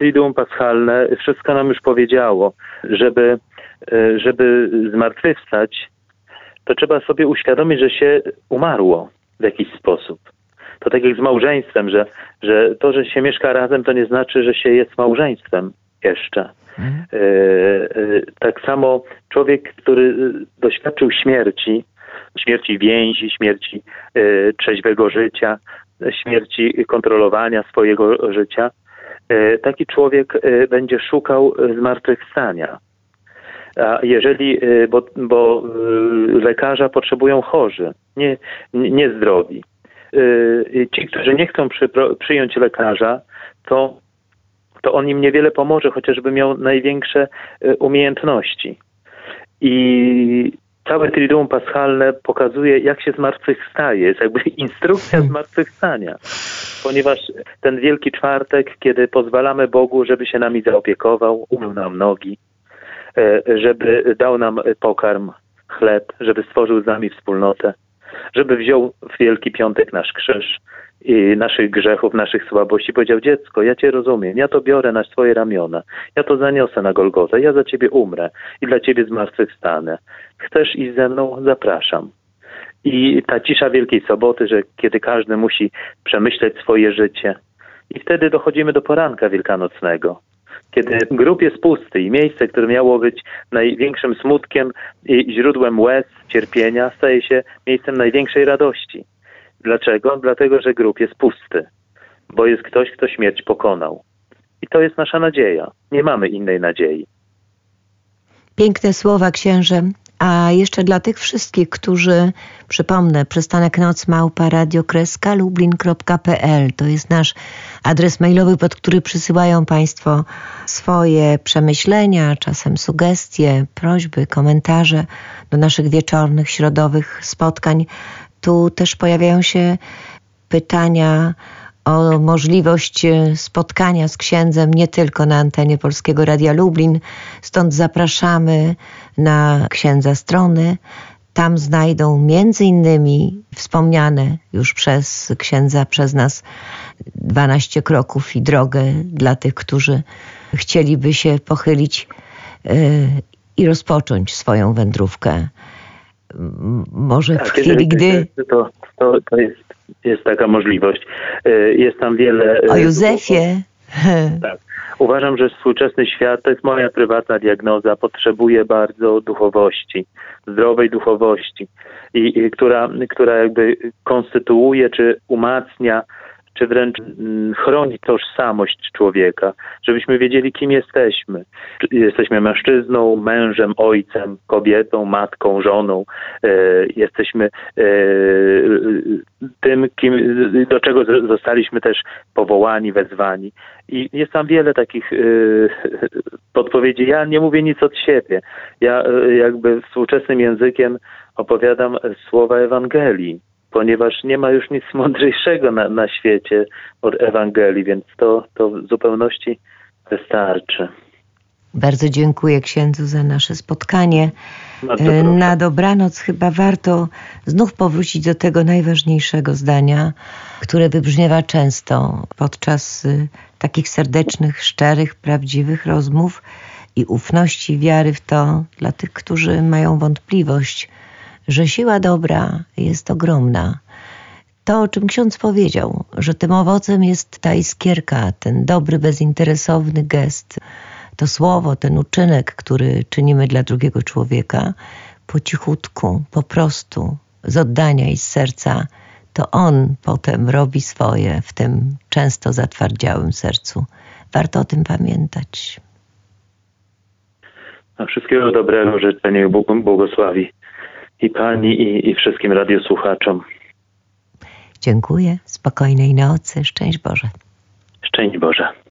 Triduum Paschalne wszystko nam już powiedziało. Żeby zmartwychwstać, to trzeba sobie uświadomić, że się umarło w jakiś sposób. To tak jak z małżeństwem, że to, że się mieszka razem, to nie znaczy, że się jest małżeństwem jeszcze. Tak samo człowiek, który doświadczył śmierci więzi, śmierci trzeźwego życia, śmierci kontrolowania swojego życia, taki człowiek będzie szukał zmartwychwstania. A jeżeli, bo lekarza potrzebują chorzy, nie zdrowi. Ci, którzy nie chcą przyjąć lekarza, to on im niewiele pomoże, chociażby miał największe umiejętności. I całe Triduum Paschalne pokazuje, jak się zmartwychwstaje. Jest jakby instrukcja zmartwychwstania. Ponieważ ten Wielki Czwartek, kiedy pozwalamy Bogu, żeby się nami zaopiekował, umył nam nogi, żeby dał nam pokarm, chleb, żeby stworzył z nami wspólnotę, żeby wziął w Wielki Piątek nasz krzyż i naszych grzechów, naszych słabości. Powiedział: dziecko, ja Cię rozumiem, ja to biorę na swoje ramiona, ja to zaniosę na Golgotę, ja za Ciebie umrę i dla Ciebie zmartwychwstanę. Chcesz iść ze mną? Zapraszam. I ta cisza Wielkiej Soboty, że kiedy każdy musi przemyśleć swoje życie. I wtedy dochodzimy do poranka wielkanocnego, kiedy grób jest pusty i miejsce, które miało być największym smutkiem i źródłem łez, cierpienia, staje się miejscem największej radości. Dlaczego? Dlatego, że grób jest pusty, bo jest ktoś, kto śmierć pokonał. I to jest nasza nadzieja. Nie mamy innej nadziei. Piękne słowa, księże. A jeszcze dla tych wszystkich, którzy, przypomnę, przystanek.noc@radiokreska.lublin.pl to jest nasz adres mailowy, pod który przysyłają Państwo swoje przemyślenia, czasem sugestie, prośby, komentarze do naszych wieczornych, środowych spotkań. Tu też pojawiają się pytania o możliwość spotkania z księdzem nie tylko na antenie Polskiego Radia Lublin. Stąd zapraszamy na księdza strony. Tam znajdą między innymi wspomniane już przez księdza, przez nas 12 kroków i drogę dla tych, którzy chcieliby się pochylić i rozpocząć swoją wędrówkę. Może w chwili, gdy... To jest taka możliwość. Jest tam wiele... O Józefie. Tak. Uważam, że współczesny świat, to jest moja prywatna diagnoza, potrzebuje bardzo duchowości, zdrowej duchowości, która jakby konstytuuje czy umacnia, czy wręcz chroni tożsamość człowieka, żebyśmy wiedzieli, kim jesteśmy. Jesteśmy mężczyzną, mężem, ojcem, kobietą, matką, żoną. Jesteśmy tym, do czego zostaliśmy też powołani, wezwani. I jest tam wiele takich podpowiedzi. Ja nie mówię nic od siebie. Ja jakby współczesnym językiem opowiadam słowa Ewangelii, ponieważ nie ma już nic mądrzejszego na świecie od Ewangelii, więc to w zupełności wystarczy. Bardzo dziękuję księdzu za nasze spotkanie. Na dobranoc chyba warto znów powrócić do tego najważniejszego zdania, które wybrzmiewa często podczas takich serdecznych, szczerych, prawdziwych rozmów i ufności, wiary w to dla tych, którzy mają wątpliwość, że siła dobra jest ogromna. To, o czym ksiądz powiedział, że tym owocem jest ta iskierka, ten dobry, bezinteresowny gest, to słowo, ten uczynek, który czynimy dla drugiego człowieka, po cichutku, po prostu, z oddania i z serca, to on potem robi swoje w tym często zatwardziałym sercu. Warto o tym pamiętać. A wszystkiego dobrego życzę, niech Bóg błogosławi i Pani, i wszystkim radiosłuchaczom. Dziękuję. Spokojnej nocy. Szczęść Boże. Szczęść Boże.